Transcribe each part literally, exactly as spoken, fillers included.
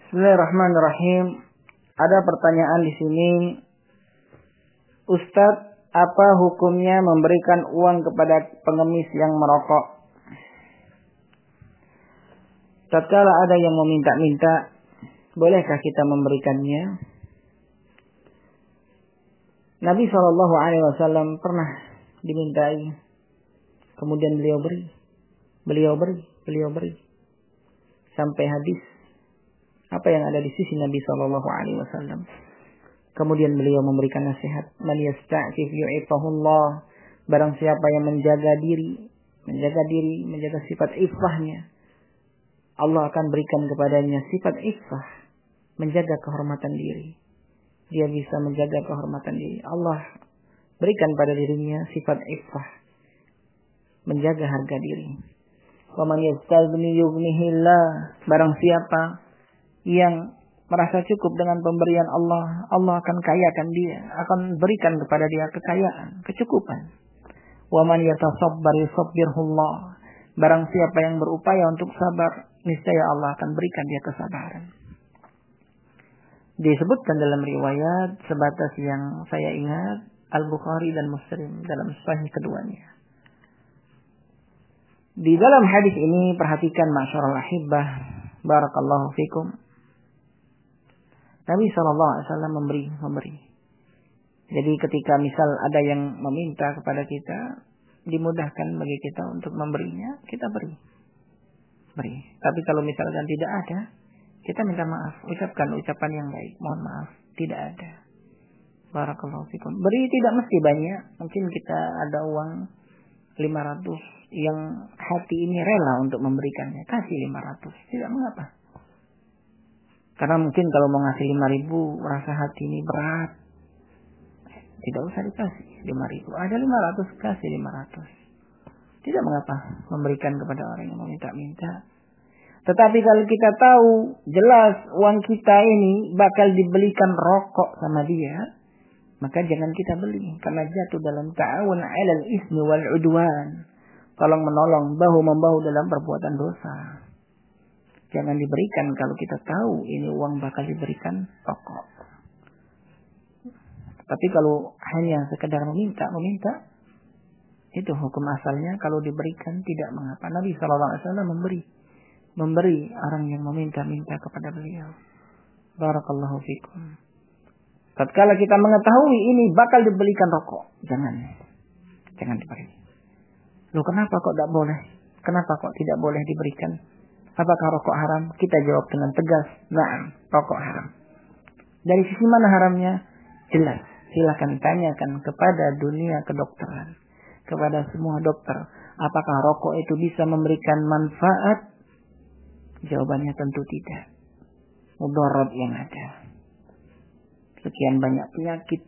Bismillahirrahmanirrahim. Ada pertanyaan di sini, Ustadz, apa hukumnya memberikan uang kepada pengemis yang merokok? Tatkala ada yang meminta-minta, bolehkah kita memberikannya? Nabi shallallahu alaihi wasallam pernah dimintai, kemudian beliau beri, beliau beri, beliau beri, sampai habis apa yang ada di sisi Nabi shallallahu alaihi wasallam. Kemudian beliau memberikan nasihat, man yasta'fif yu'ifahullah. Barang siapa yang menjaga diri, menjaga diri, menjaga sifat iffahnya, Allah akan berikan kepadanya sifat iffah, menjaga kehormatan diri. Dia bisa menjaga kehormatan diri. Allah berikan pada dirinya sifat iffah, menjaga harga diri. Wa man yastaghni yughnihillah. Barang siapa yang merasa cukup dengan pemberian Allah, Allah akan kayakan dia, akan berikan kepada dia kekayaan, kecukupan. Wa man yatasabbar yusabbirhullah. Barang siapa yang berupaya untuk sabar, niscaya Allah akan berikan dia kesabaran. Disebutkan dalam riwayat sebatas yang saya ingat, Al-Bukhari dan Muslim dalam sahih keduanya. Di dalam hadis ini perhatikan masyarul ahibbah, barakallahu fikum. Nabi shallallahu alaihi wasallam memberi, memberi. Jadi ketika misal ada yang meminta kepada kita, dimudahkan bagi kita untuk memberinya, kita beri. Beri. Tapi kalau misalkan tidak ada, kita minta maaf, ucapkan ucapan yang baik. Mohon maaf, tidak ada. Barakallahu fikum. Beri tidak mesti banyak. Mungkin kita ada uang lima ratus yang hati ini rela untuk memberikannya. Kasih lima ratus. Tidak mengapa. Karena mungkin kalau mau ngasih lima ribu, merasa hati ini berat. Tidak usah dikasih lima ribu. Ada lima ratus, kasih lima ratus. Tidak mengapa memberikan kepada orang yang meminta-minta. Tetapi kalau kita tahu jelas uang kita ini bakal dibelikan rokok sama dia, maka jangan kita beli. Karena jatuh dalam ta'awun 'alal ismi wal 'udwan. Tolong menolong, bahu-membahu dalam perbuatan dosa. Jangan diberikan kalau kita tahu ini uang bakal diberikan rokok. Tapi kalau hanya sekedar meminta, meminta, itu hukum asalnya kalau diberikan tidak mengapa. Nabi shallallahu alaihi wasallam memberi. Memberi orang yang meminta-minta kepada beliau. Barakallahu fikum. Tatkala kita mengetahui ini bakal dibelikan rokok, jangan. Jangan diberi. Loh, kenapa kok tidak boleh? Kenapa kok tidak boleh diberikan? Apakah rokok haram? Kita jawab dengan tegas, na'am, rokok haram. Dari sisi mana haramnya? Jelas. Silakan tanyakan kepada dunia kedokteran, kepada semua dokter, apakah rokok itu bisa memberikan manfaat? Jawabannya tentu tidak. Mudarat yang ada. Sekian banyak penyakit,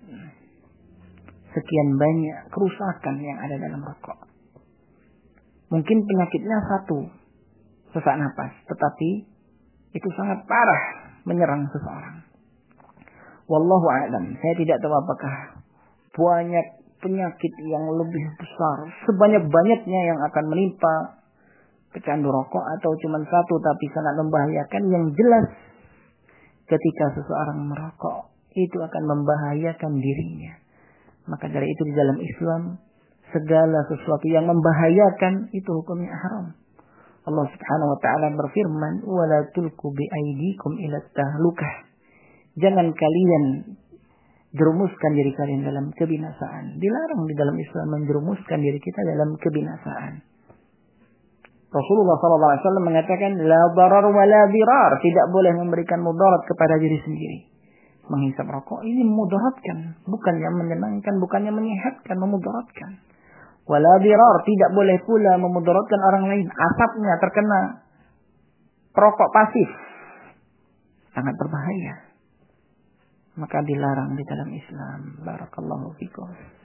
sekian banyak kerusakan yang ada dalam rokok. Mungkin penyakitnya satu, sesak napas, tetapi itu sangat parah menyerang seseorang. Wallahu a'lam. Saya tidak tahu apakah banyak penyakit yang lebih besar, sebanyak-banyaknya yang akan menimpa pecandu rokok, atau cuma satu tapi sangat membahayakan. Yang jelas ketika seseorang merokok itu akan membahayakan dirinya. Maka dari itu di dalam Islam segala sesuatu yang membahayakan itu hukumnya haram. Allah Subhanahu wa taala berfirman, "Wala tulqu bi aydikum ila tahlukah." Jangan kalian jerumuskan diri kalian dalam kebinasaan. Dilarang di dalam Islam menjerumuskan diri kita dalam kebinasaan. Rasulullah sallallahu alaihi wasallam mengatakan, "La darar wa la dirar." Tidak boleh memberikan mudarat kepada diri sendiri. Menghisap rokok ini memudaratkan, bukan yang menyenangkan, bukan yang menyehatkan, memudaratkan. Wala dirar, tidak boleh pula memudaratkan orang lain. Asapnya terkena perokok pasif, sangat berbahaya. Maka dilarang di dalam Islam. Barakallahu fikum.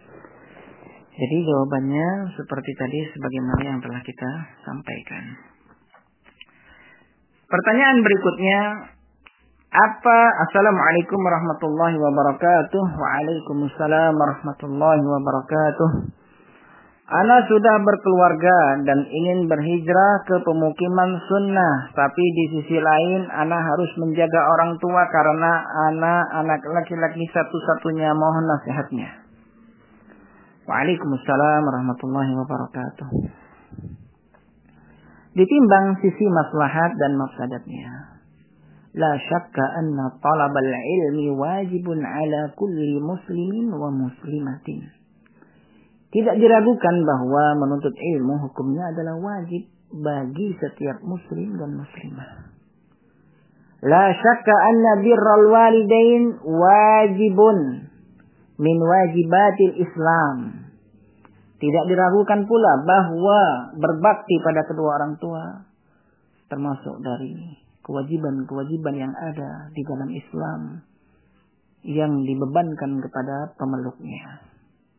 Jadi jawabannya seperti tadi sebagaimana yang telah kita sampaikan. Pertanyaan berikutnya, apa? Assalamualaikum warahmatullahi wabarakatuh. Waalaikumsalam warahmatullahi wabarakatuh. Ana sudah berkeluarga dan ingin berhijrah ke pemukiman sunnah. Tapi di sisi lain, ana harus menjaga orang tua karena ana anak laki-laki satu-satunya. Mohon nasihatnya. Waalaikumsalam warahmatullahi wabarakatuh. Ditimbang sisi maslahat dan mafsadatnya. La syakka anna talabal ilmi wajibun ala kulli muslimin wa muslimatin. Tidak diragukan bahwa menuntut ilmu hukumnya adalah wajib bagi setiap muslim dan muslimah. La syakka anna birral walidain wajibun min wajibatil Islam. Tidak diragukan pula bahwa berbakti pada kedua orang tua termasuk dari kewajiban-kewajiban yang ada di dalam Islam yang dibebankan kepada pemeluknya.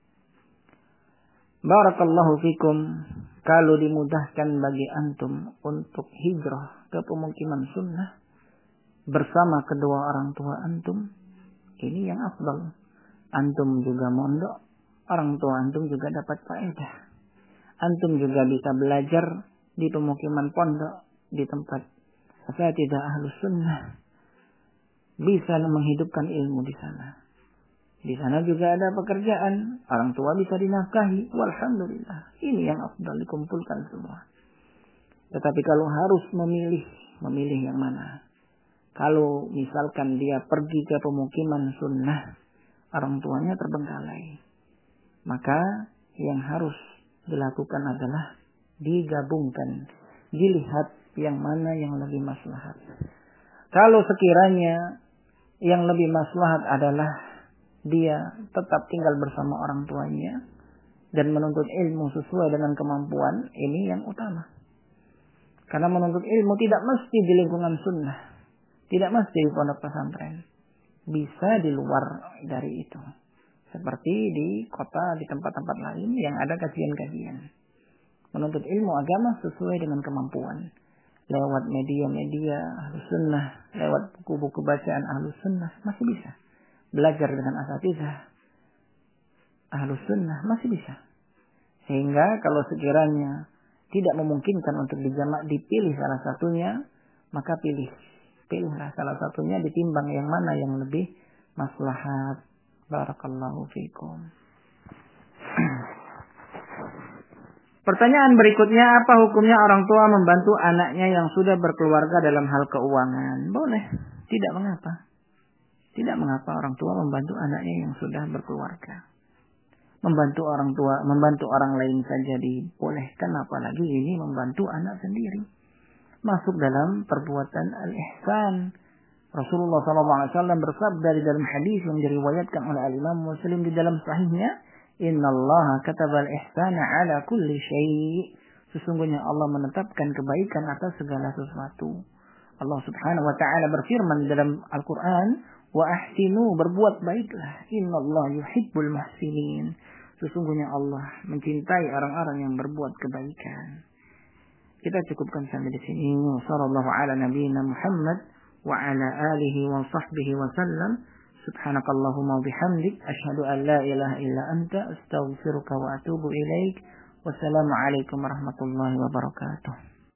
Barakallahu fikum. Kalau dimudahkan bagi antum untuk hijrah ke pemukiman sunnah bersama kedua orang tua antum, ini yang afdal. Antum juga mondok, orang tua antum juga dapat faedah. Antum juga bisa belajar di pemukiman pondok, di tempat asatidzah ahlus sunnah, bisa menghidupkan ilmu di sana. Di sana juga ada pekerjaan, orang tua bisa dinafkahi. Walhamdulillah, ini yang afdal dikumpulkan semua. Tetapi kalau harus memilih, memilih yang mana? Kalau misalkan dia pergi ke pemukiman sunnah, orang tuanya terbengkalai, maka yang harus dilakukan adalah digabungkan, dilihat yang mana yang lebih maslahat. Kalau sekiranya yang lebih maslahat adalah dia tetap tinggal bersama orang tuanya dan menuntut ilmu sesuai dengan kemampuan, ini yang utama. Karena menuntut ilmu tidak mesti di lingkungan sunnah, tidak mesti di pondok pesantren, bisa di luar dari itu. Seperti di kota, di tempat-tempat lain yang ada kajian-kajian. Menuntut ilmu agama sesuai dengan kemampuan. Lewat media-media ahlus sunnah, lewat buku-buku bacaan ahlus sunnah, masih bisa. Belajar dengan asatidzah ahlus sunnah masih bisa. Sehingga kalau sekiranya tidak memungkinkan untuk dijamak, dipilih salah satunya, maka pilih. Pilihlah salah satunya, ditimbang yang mana yang lebih maslahat. Barakallahu fikum. Pertanyaan berikutnya, apa hukumnya orang tua membantu anaknya yang sudah berkeluarga dalam hal keuangan? Boleh, tidak mengapa. Tidak mengapa orang tua membantu anaknya yang sudah berkeluarga. Membantu orang tua, membantu orang lain saja dibolehkan, apalagi ini membantu anak sendiri. Masuk dalam perbuatan al-ihsan. Rasulullah shallallahu alaihi wasallam bersabda di dalam hadis yang diriwayatkan oleh al-Imam Muslim di dalam sahihnya, Innallaha katabal ihsana ala kulli syai'. Sesungguhnya Allah menetapkan kebaikan atas segala sesuatu. Allah subhanahu wa ta'ala berfirman dalam Al-Quran, wa ahsinu, berbuat baiklah. Innallaha yuhibbul muhsinin. Sesungguhnya Allah mencintai orang-orang yang berbuat kebaikan. Kita cukupkan sampai di sini. Sallallahu ala nabiyyina Muhammad wa ala alihi wa sahbihi wa sallam. Subhanakallahumma bihamdik asyhadu an la ilaha illa anta astaghfiruka wa atubu ilaik. Wassalamualaikum warahmatullahi wabarakatuh.